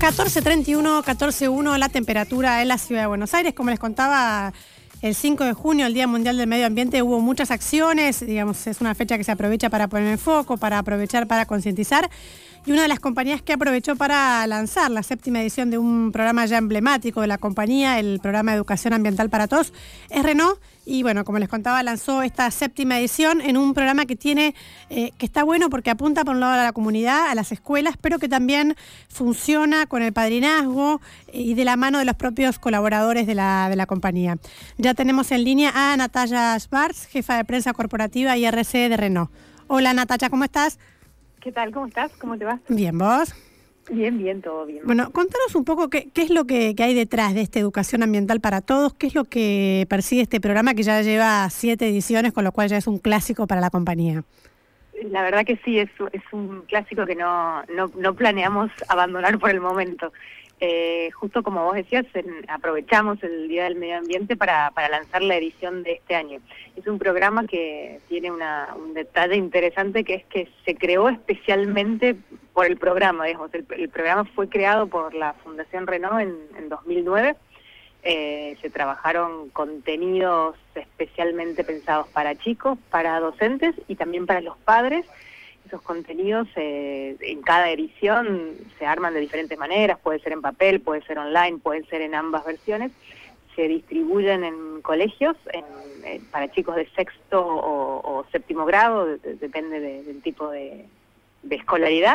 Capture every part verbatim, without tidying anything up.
catorce treinta y uno, catorce uno la temperatura en la ciudad de Buenos Aires. Como les contaba, el cinco de junio, el Día Mundial del Medio Ambiente, hubo muchas acciones. Digamos, es una fecha que se aprovecha para poner el foco, para aprovechar, para concientizar. Y una de las compañías que aprovechó para lanzar la séptima edición de un programa ya emblemático de la compañía, el programa de Educación Ambiental para Todos, es Renault. Y bueno, como les contaba, lanzó esta séptima edición en un programa que tiene, eh, que está bueno porque apunta por un lado a la comunidad, a las escuelas, pero que también funciona con el padrinazgo y de la mano de los propios colaboradores de la, de la compañía. Ya tenemos en línea a Natalia Schwartz, jefa de prensa corporativa y R C de Renault. Hola Natalia, ¿cómo estás? ¿Qué tal? ¿Cómo estás? ¿Cómo te va? Bien, ¿vos? Bien, bien, todo bien. Bueno, contanos un poco qué, qué es lo que, que hay detrás de esta educación ambiental para todos, qué es lo que persigue este programa que ya lleva siete ediciones, con lo cual ya es un clásico para la compañía. La verdad que sí, es, es un clásico que no, no, no planeamos abandonar por el momento. Eh, justo como vos decías, en, aprovechamos el Día del Medio Ambiente para, para lanzar la edición de este año. Es un programa que tiene una, un detalle interesante, que es que se creó especialmente por el programa, digamos. El, el programa fue creado por la Fundación Renault en, en dos mil nueve. Eh, se trabajaron contenidos especialmente pensados para chicos, para docentes y también para los padres. Esos contenidos eh, en cada edición se arman de diferentes maneras, puede ser en papel, puede ser online, puede ser en ambas versiones. Se distribuyen en colegios en, en, para chicos de sexto o, o séptimo grado, de, de, depende de, del tipo de, de escolaridad,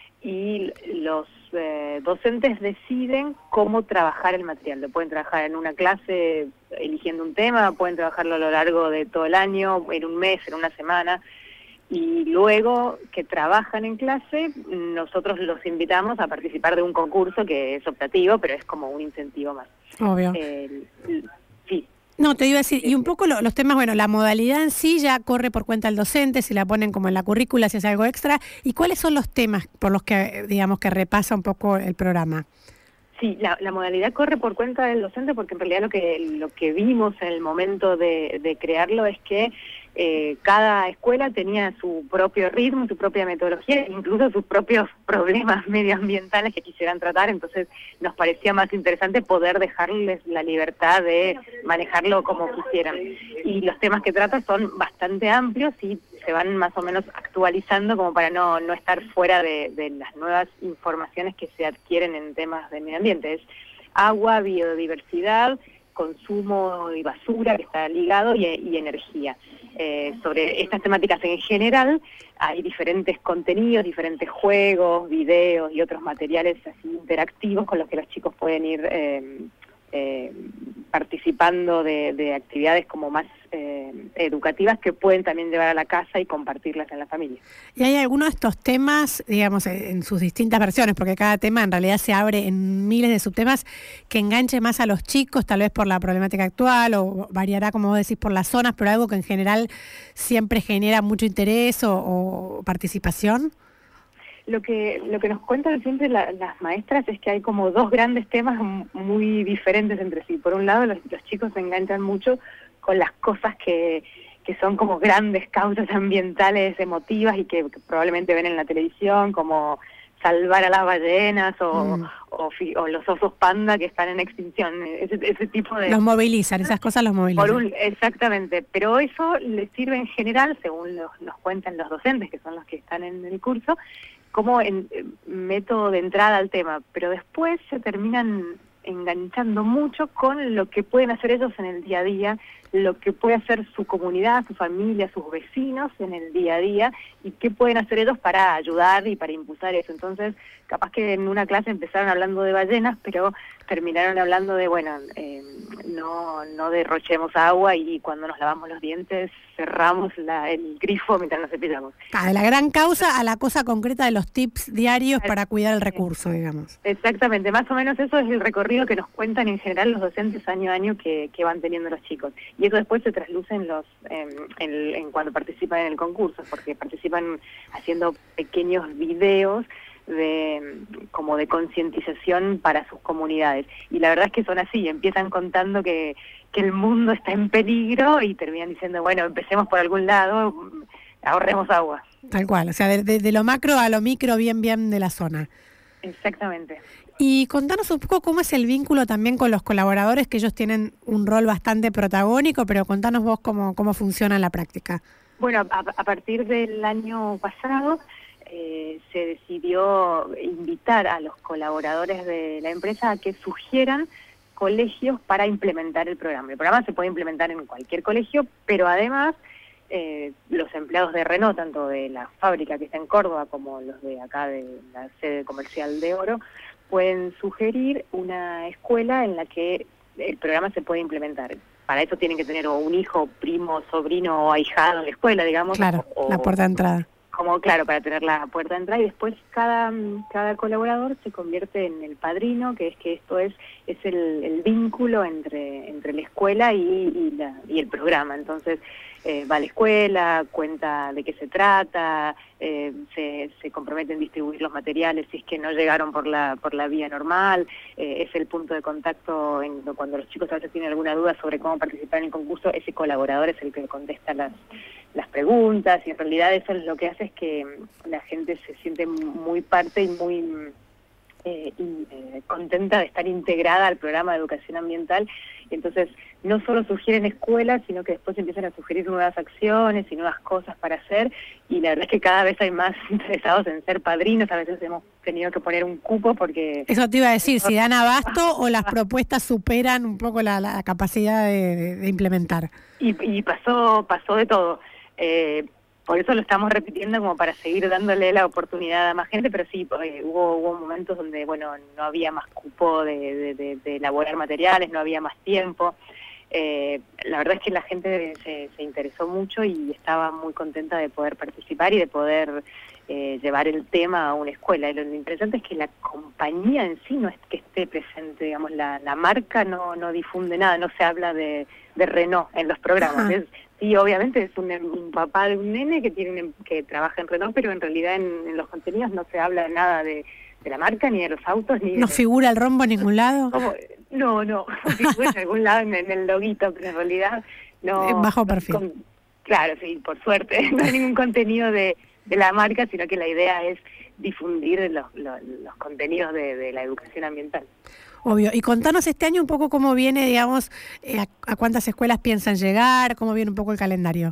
y los eh, docentes deciden cómo trabajar el material. Lo pueden trabajar en una clase eligiendo un tema, pueden trabajarlo a lo largo de todo el año, en un mes, en una semana. Y luego que trabajan en clase, nosotros los invitamos a participar de un concurso que es optativo, pero es como un incentivo más. Obvio. Eh, sí. No, te iba a decir, y un poco lo, los temas, bueno, la modalidad en sí ya corre por cuenta del docente, si la ponen como en la currícula, si es algo extra, ¿y cuáles son los temas por los que, digamos, que repasa un poco el programa? Sí, la, la modalidad corre por cuenta del docente, porque en realidad lo que lo que vimos en el momento de, de crearlo es que eh, cada escuela tenía su propio ritmo, su propia metodología, incluso sus propios problemas medioambientales que quisieran tratar. Entonces nos parecía más interesante poder dejarles la libertad de manejarlo como quisieran. Y los temas que trata son bastante amplios y se van más o menos actualizando como para no, no estar fuera de, de las nuevas informaciones que se adquieren en temas de medio ambiente. Es agua, biodiversidad, consumo y basura, que está ligado, y, y energía. Eh, sobre estas temáticas en general hay diferentes contenidos, diferentes juegos, videos y otros materiales así interactivos con los que los chicos pueden ir eh, eh, participando de, de actividades como más eh, educativas, que pueden también llevar a la casa y compartirlas en la familia. ¿Y hay alguno de estos temas, digamos, en sus distintas versiones, porque cada tema en realidad se abre en miles de subtemas, que enganche más a los chicos, tal vez por la problemática actual, o variará, como vos decís, por las zonas, pero algo que en general siempre genera mucho interés o, o participación? Lo que lo que nos cuentan siempre la, las maestras es que hay como dos grandes temas muy diferentes entre sí. Por un lado, los, los chicos se enganchan mucho con las cosas que, que son como grandes causas ambientales emotivas y que, que probablemente ven en la televisión, como salvar a las ballenas o, mm. o, o los osos panda que están en extinción. Ese, ese tipo de... Los movilizan, esas cosas los movilizan. Por un, exactamente, pero eso les sirve en general, según los, nos cuentan los docentes, que son los que están en el curso, como en, en método de entrada al tema, pero después se terminan enganchando mucho con lo que pueden hacer ellos en el día a día, lo que puede hacer su comunidad, su familia, sus vecinos en el día a día, y qué pueden hacer ellos para ayudar y para impulsar eso. Entonces, capaz que en una clase empezaron hablando de ballenas, pero terminaron hablando de, bueno, eh, no, no derrochemos agua, y cuando nos lavamos los dientes cerramos la, el grifo mientras nos cepillamos. Ah, de la gran causa a la cosa concreta de los tips diarios para cuidar el recurso, digamos. Exactamente, más o menos eso es el recorrido que nos cuentan en general los docentes año a año que, que van teniendo los chicos. Y eso después se trasluce en, los, eh, en, en cuando participan en el concurso, porque participan haciendo pequeños videos de como de concientización para sus comunidades. Y la verdad es que son así, empiezan contando que, que el mundo está en peligro y terminan diciendo, bueno, empecemos por algún lado, ahorremos agua. Tal cual, o sea, de, de, de lo macro a lo micro, bien, bien de la zona. Exactamente. Y contanos un poco cómo es el vínculo también con los colaboradores, que ellos tienen un rol bastante protagónico, pero contanos vos cómo, cómo funciona en la práctica. Bueno, a, a partir del año pasado eh, se decidió invitar a los colaboradores de la empresa a que sugieran colegios para implementar el programa. El programa se puede implementar en cualquier colegio, pero además eh, los empleados de Renault, tanto de la fábrica que está en Córdoba como los de acá de la sede comercial de Oro, pueden sugerir una escuela en la que el programa se puede implementar. Para eso tienen que tener o un hijo, primo, sobrino o ahijado en la escuela, digamos. Claro, o, la puerta de entrada. Como, claro, para tener la puerta de entrada, y después cada, cada colaborador se convierte en el padrino, que es que esto es es el, el vínculo entre entre la escuela y, y, la, y el programa. Entonces eh, va a la escuela, cuenta de qué se trata, eh, se, se compromete en distribuir los materiales si es que no llegaron por la por la vía normal, eh, es el punto de contacto en, cuando los chicos a veces tienen alguna duda sobre cómo participar en el concurso. Ese colaborador es el que contesta las las preguntas, y en realidad eso es lo que hace es que la gente se siente muy parte y muy eh, y, eh, contenta de estar integrada al programa de educación ambiental. Entonces no solo sugieren escuelas, sino que después empiezan a sugerir nuevas acciones y nuevas cosas para hacer, y la verdad es que cada vez hay más interesados en ser padrinos. A veces hemos tenido que poner un cupo porque... Eso te iba a decir, si dan abasto o las propuestas superan un poco la, la capacidad de, de, de implementar. Y, y pasó, pasó de todo. Eh, por eso lo estamos repitiendo, como para seguir dándole la oportunidad a más gente, pero sí, eh, hubo, hubo momentos donde, bueno, no había más cupo de, de, de, de elaborar materiales, no había más tiempo. Eh, la verdad es que la gente se, se interesó mucho y estaba muy contenta de poder participar y de poder eh, llevar el tema a una escuela. Y lo interesante es que la compañía en sí no es que esté presente, digamos, la, la marca no, no difunde nada, no se habla de, de Renault en los programas. Es, sí, obviamente es un, un papá de un nene que tiene un, que trabaja en Renault, pero en realidad en, en los contenidos no se habla nada de, de la marca, ni de los autos, ni ¿No de, figura el rombo en ningún lado? ¿cómo? No, no, figura en algún lado en, en el loguito, pero en realidad no... Bajo perfil. Con, claro, sí, por suerte, no hay ningún contenido de, de la marca, sino que la idea es difundir los, los, los contenidos de, de la educación ambiental. Obvio. Y contanos este año un poco cómo viene, digamos, eh, a, a cuántas escuelas piensan llegar, cómo viene un poco el calendario.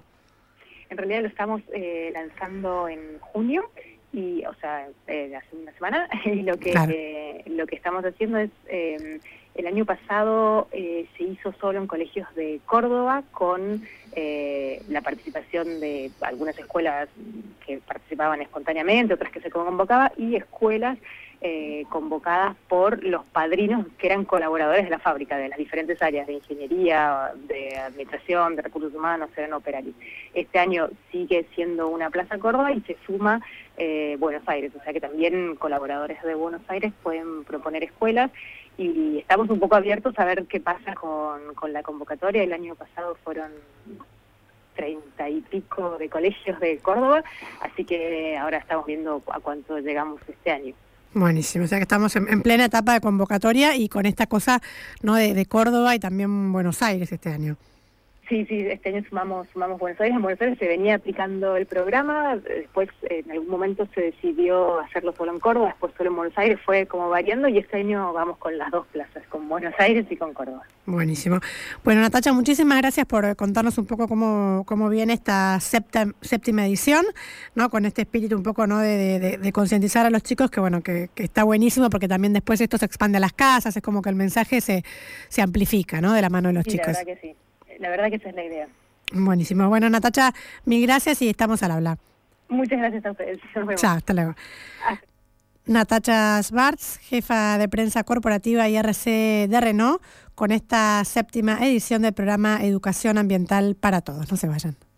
En realidad lo estamos eh, lanzando en junio, y, o sea, eh, hace una semana, y lo que claro. eh, lo que estamos haciendo es, eh, el año pasado eh, se hizo solo en colegios de Córdoba, con eh, la participación de algunas escuelas que participaban espontáneamente, otras que se convocaban, y escuelas Eh, convocadas por los padrinos que eran colaboradores de la fábrica, de las diferentes áreas de ingeniería, de administración, de recursos humanos, eran operarios. Este año sigue siendo una Plaza Córdoba y se suma eh, Buenos Aires, o sea que también colaboradores de Buenos Aires pueden proponer escuelas, y estamos un poco abiertos a ver qué pasa con, con la convocatoria. El año pasado fueron treinta y pico de colegios de Córdoba, así que ahora estamos viendo a cuánto llegamos este año. Buenísimo, o sea que estamos en, en plena etapa de convocatoria y con esta cosa, ¿no?, de, de Córdoba y también Buenos Aires este año. Sí, sí, este año sumamos sumamos Buenos Aires. En Buenos Aires se venía aplicando el programa, después en algún momento se decidió hacerlo solo en Córdoba, después solo en Buenos Aires, fue como variando, y este año vamos con las dos plazas, con Buenos Aires y con Córdoba. Buenísimo. Bueno, Natacha, muchísimas gracias por contarnos un poco cómo, cómo viene esta septa, séptima edición, ¿no?, con este espíritu un poco, ¿no?, de, de, de concientizar a los chicos, que bueno, que, que está buenísimo, porque también después esto se expande a las casas, es como que el mensaje se, se amplifica, ¿no?, de la mano de los sí, chicos. La verdad que sí. La verdad que esa es la idea. Buenísimo. Bueno, Natacha, mil gracias y estamos al habla. Muchas gracias a ustedes. Nos vemos. Chao, hasta luego. Ah. Natacha Schwartz, jefa de prensa corporativa y R C de Renault, con esta séptima edición del programa Educación Ambiental para Todos. No se vayan.